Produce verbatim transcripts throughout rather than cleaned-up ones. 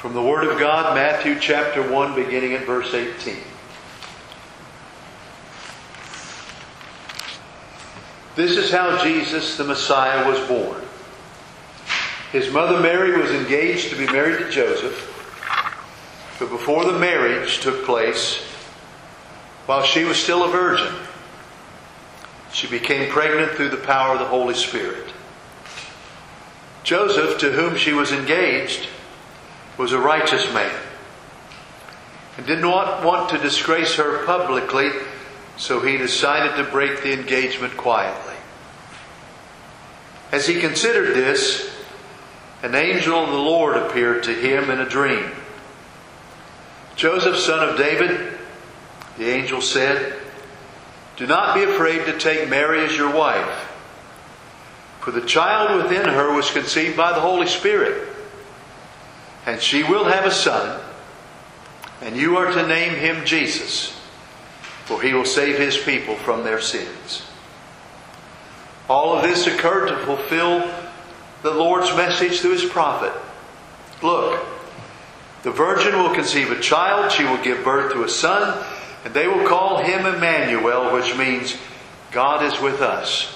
From the Word of God, Matthew chapter one, beginning at verse eighteen. This is how Jesus the Messiah was born. His mother Mary was engaged to be married to Joseph, but before the marriage took place, while she was still a virgin, she became pregnant through the power of the Holy Spirit. Joseph, to whom she was engaged, was a righteous man and did not want to disgrace her publicly, so he decided to break the engagement quietly. As he considered this, an angel of the Lord appeared to him in a dream. "Joseph, son of David," the angel said, "do not be afraid to take Mary as your wife, for the child within her was conceived by the Holy Spirit. And she will have a son, and you are to name him Jesus, for he will save his people from their sins." All of this occurred to fulfill the Lord's message through His prophet. "Look, the virgin will conceive a child, she will give birth to a son, and they will call him Emmanuel," which means God is with us.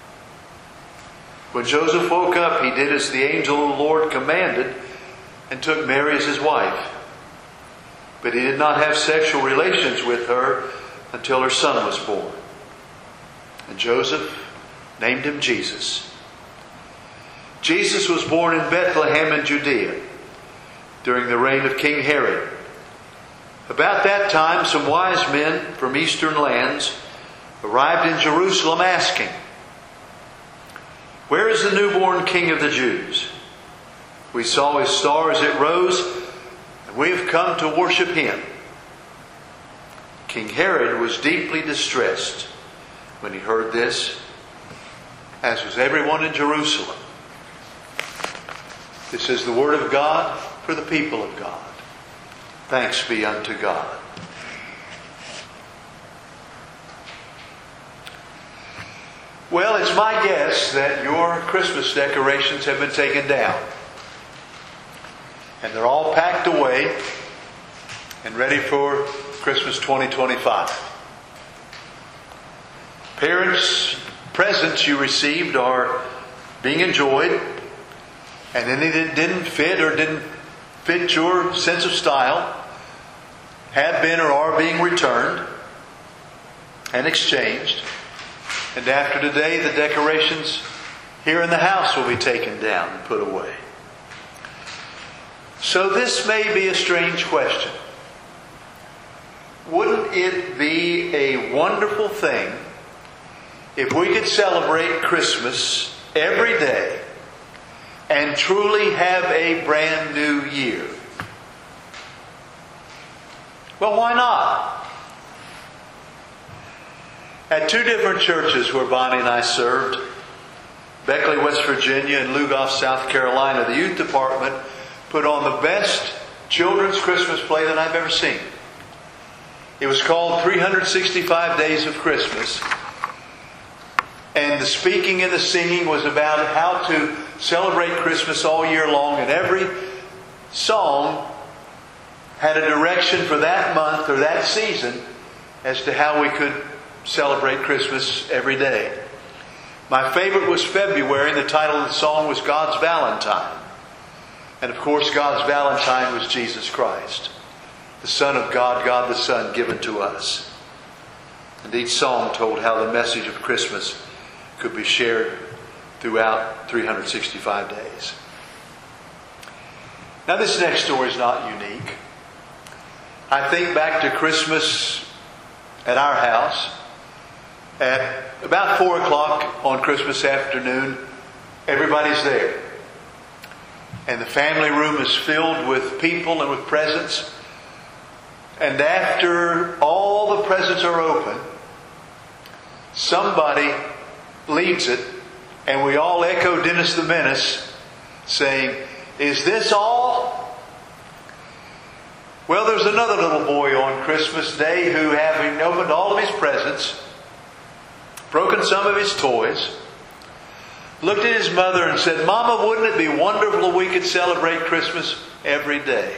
When Joseph woke up, he did as the angel of the Lord commanded and took Mary as his wife. But he did not have sexual relations with her until her son was born. And Joseph named him Jesus. Jesus was born in Bethlehem in Judea during the reign of King Herod. About that time, some wise men from eastern lands arrived in Jerusalem asking, "Where is the newborn King of the Jews? We saw his star as it rose, and we have come to worship him." King Herod was deeply distressed when he heard this, as was everyone in Jerusalem. This is the word of God for the people of God. Thanks be unto God. Well, it's my guess that your Christmas decorations have been taken down. And they're all packed away and ready for Christmas twenty twenty-five. Parents, presents you received are being enjoyed, and any that didn't fit or didn't fit your sense of style have been or are being returned and exchanged. And after today, the decorations here in the house will be taken down and put away. So this may be a strange question. Wouldn't it be a wonderful thing if we could celebrate Christmas every day and truly have a brand new year? Well, why not? At two different churches where Bonnie and I served, Beckley, West Virginia, and Lugoff, South Carolina, the youth department put on the best children's Christmas play that I've ever seen. It was called three hundred sixty-five Days of Christmas. And the speaking and the singing was about how to celebrate Christmas all year long. And every song had a direction for that month or that season as to how we could celebrate Christmas every day. My favorite was February, and the title of the song was God's Valentine. And of course, God's Valentine was Jesus Christ, the Son of God, God the Son, given to us. And each song told how the message of Christmas could be shared throughout three hundred sixty-five days. Now, this next story is not unique. I think back to Christmas at our house. At about four o'clock on Christmas afternoon, everybody's there. And the family room is filled with people and with presents. And after all the presents are open, somebody leads it, and we all echo Dennis the Menace saying, "Is this all?" Well, there's another little boy on Christmas Day who, having opened all of his presents, broken some of his toys, looked at his mother and said, "Mama, wouldn't it be wonderful if we could celebrate Christmas every day?"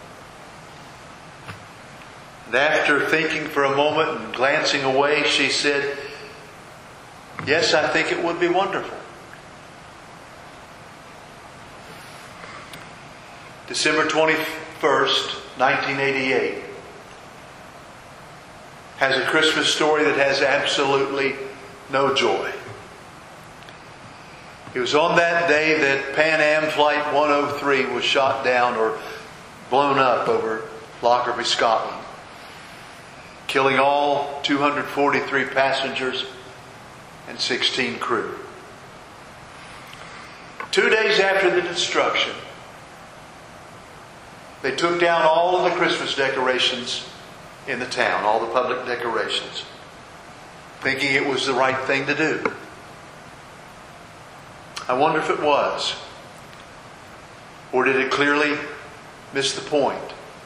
And after thinking for a moment and glancing away, she said, "Yes, I think it would be wonderful." December twenty-first, nineteen eighty-eight has a Christmas story that has absolutely no joy. It was on that day that Pan Am Flight one oh three was shot down or blown up over Lockerbie, Scotland, killing all two hundred forty-three passengers and sixteen crew. Two days after the destruction, they took down all of the Christmas decorations in the town, all the public decorations, thinking it was the right thing to do. I wonder if it was. Or did it clearly miss the point?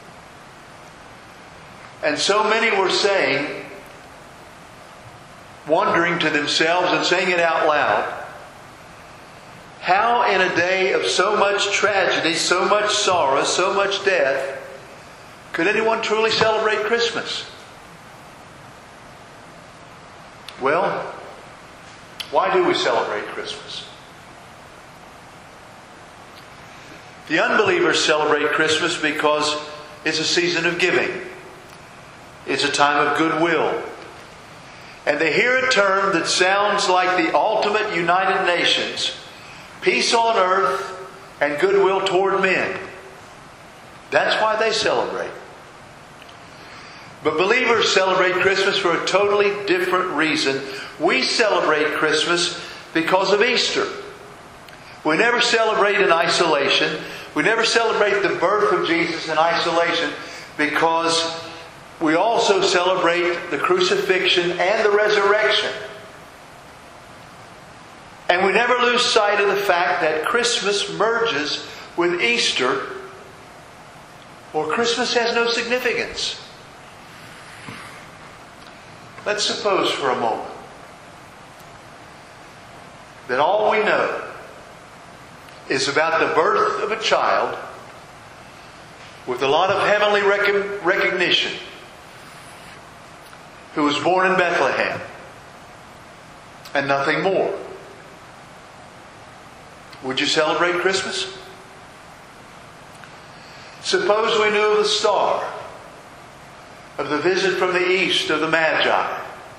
And so many were saying, wondering to themselves and saying it out loud, how in a day of so much tragedy, so much sorrow, so much death, could anyone truly celebrate Christmas? Well, why do we celebrate Christmas? The unbelievers celebrate Christmas because it's a season of giving. It's a time of goodwill. And they hear a term that sounds like the ultimate United Nations: peace on earth and goodwill toward men. That's why they celebrate. But believers celebrate Christmas for a totally different reason. We celebrate Christmas because of Easter. We never celebrate in isolation. We never celebrate the birth of Jesus in isolation, because we also celebrate the crucifixion and the resurrection. And we never lose sight of the fact that Christmas merges with Easter, or Christmas has no significance. Let's suppose for a moment that all we know is about the birth of a child with a lot of heavenly rec- recognition who was born in Bethlehem, and nothing more. Would you celebrate Christmas? Suppose we knew of the star, of the visit from the east of the Magi.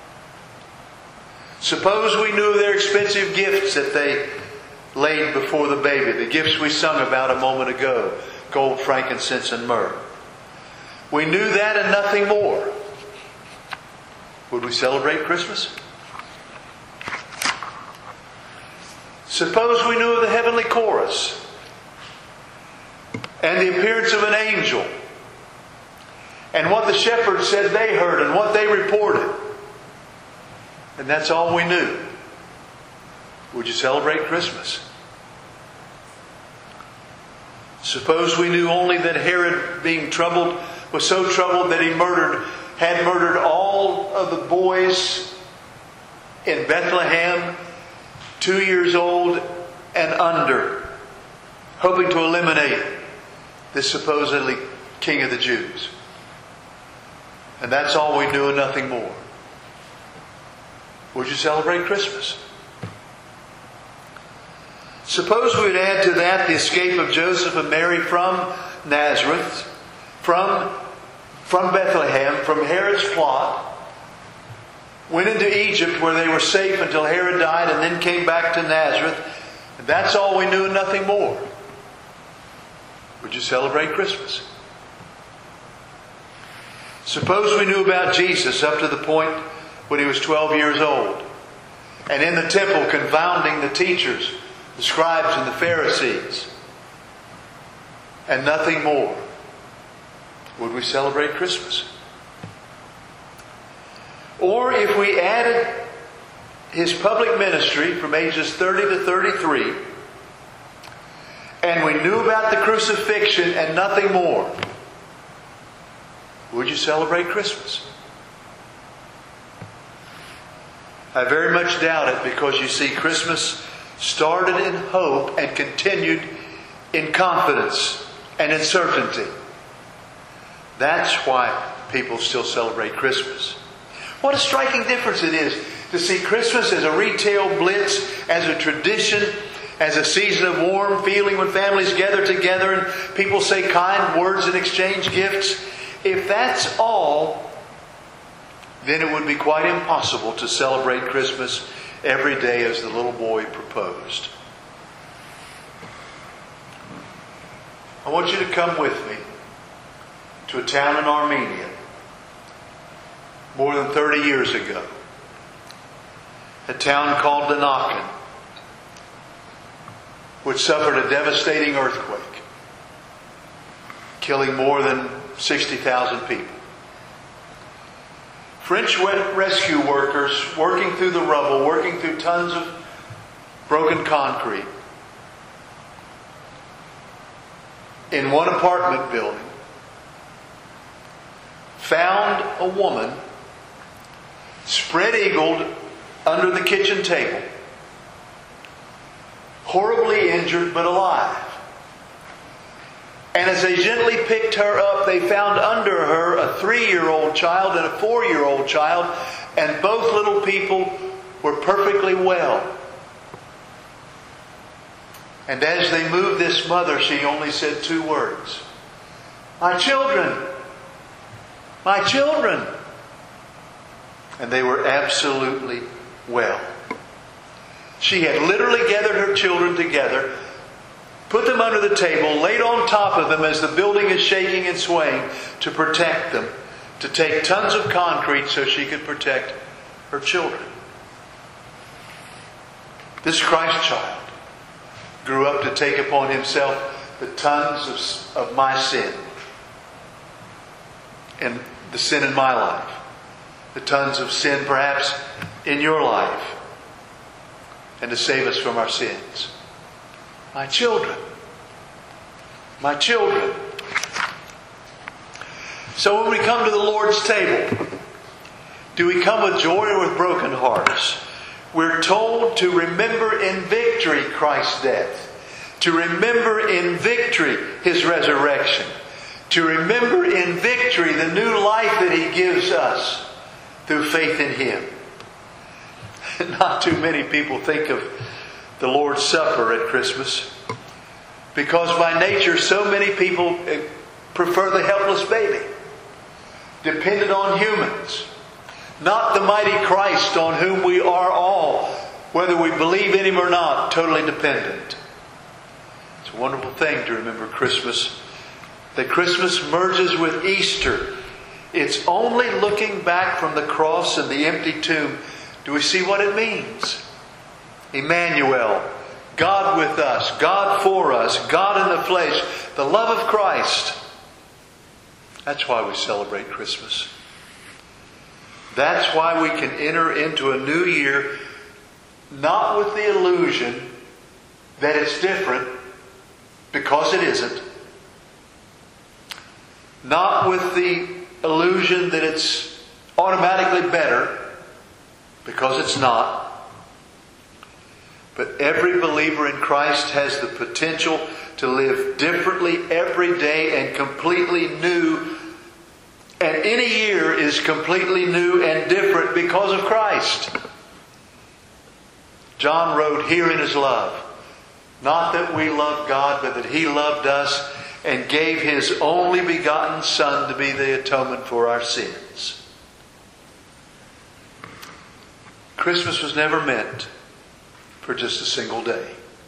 Suppose we knew of their expensive gifts that they laid before the baby, the gifts we sung about a moment ago, gold, frankincense, and myrrh. We knew that and nothing more. Would we celebrate Christmas? Suppose we knew of the heavenly chorus and the appearance of an angel and what the shepherds said they heard and what they reported, and that's all we knew. Would you celebrate Christmas? Suppose we knew only that Herod, being troubled, was so troubled that he murdered, had murdered all of the boys in Bethlehem, two years old and under, hoping to eliminate this supposedly king of the Jews. And that's all we knew and nothing more. Would you celebrate Christmas? Suppose we would add to that the escape of Joseph and Mary from Nazareth, from, from Bethlehem, from Herod's plot, went into Egypt where they were safe until Herod died, and then came back to Nazareth. And that's all we knew and nothing more. Would you celebrate Christmas? Suppose we knew about Jesus up to the point when he was twelve years old, and in the temple confounding the teachers, the scribes and the Pharisees, and nothing more. Would we celebrate Christmas? Or if we added his public ministry from ages thirty to thirty-three, and we knew about the crucifixion and nothing more, would you celebrate Christmas? I very much doubt it, because you see, Christmas started in hope and continued in confidence and in certainty. That's why people still celebrate Christmas. What a striking difference it is to see Christmas as a retail blitz, as a tradition, as a season of warm feeling when families gather together and people say kind words and exchange gifts. If that's all, then it would be quite impossible to celebrate Christmas every day as the little boy proposed. I want you to come with me to a town in Armenia more than thirty years ago. A town called Danakin, which suffered a devastating earthquake, killing more than sixty thousand people. French rescue workers working through the rubble, working through tons of broken concrete, in one apartment building, found a woman spread-eagled under the kitchen table, horribly injured but alive. And as they gently picked her up, they found under her a three-year-old child and a four-year-old child, and both little people were perfectly well. And as they moved this mother, she only said two words: "My children! My children!" And they were absolutely well. She had literally gathered her children together, put them under the table, laid on top of them as the building is shaking and swaying to protect them, to take tons of concrete so she could protect her children. This Christ child grew up to take upon himself the tons of, of my sin and the sin in my life, the tons of sin perhaps in your life, and to save us from our sins. My children. My children. So when we come to the Lord's table, do we come with joy or with broken hearts? We're told to remember in victory Christ's death. To remember in victory His resurrection. To remember in victory the new life that He gives us through faith in Him. Not too many people think of the Lord's Supper at Christmas, because by nature so many people prefer the helpless baby, dependent on humans, not the mighty Christ on whom we are all, whether we believe in Him or not, totally dependent. It's a wonderful thing to remember Christmas, that Christmas merges with Easter. It's only looking back from the cross and the empty tomb do we see what it means. Emmanuel, God with us, God for us, God in the flesh, the love of Christ. That's why we celebrate Christmas. That's why we can enter into a new year not with the illusion that it's different, because it isn't. Not with the illusion that it's automatically better, because it's not. But every believer in Christ has the potential to live differently every day and completely new. And any year is completely new and different because of Christ. John wrote, "Herein is love. Not that we loved God, but that He loved us and gave His only begotten Son to be the atonement for our sins." Christmas was never meant for just a single day.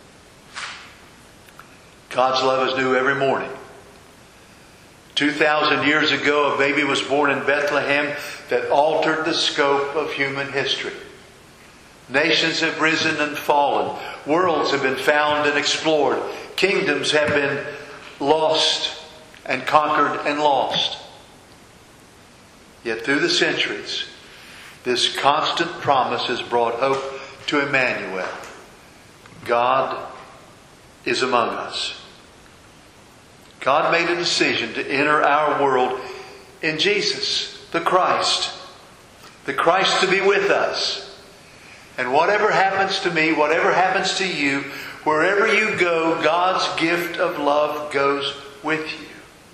God's love is new every morning. Two thousand years ago, a baby was born in Bethlehem that altered the scope of human history. Nations have risen and fallen. Worlds have been found and explored. Kingdoms have been lost and conquered and lost. Yet through the centuries, this constant promise has brought hope to Emmanuel. God is among us. God made a decision to enter our world in Jesus, the Christ. The Christ to be with us. And whatever happens to me, whatever happens to you, wherever you go, God's gift of love goes with you.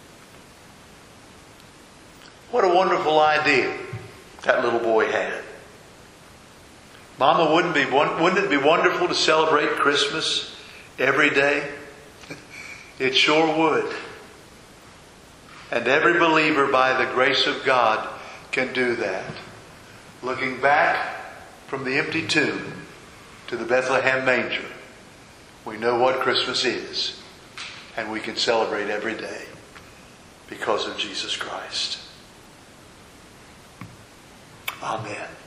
What a wonderful idea that little boy had. Mama, wouldn't, be, wouldn't it be wonderful to celebrate Christmas every day? It sure would. And every believer, by the grace of God, can do that. Looking back from the empty tomb to the Bethlehem manger, we know what Christmas is. And we can celebrate every day because of Jesus Christ. Amen.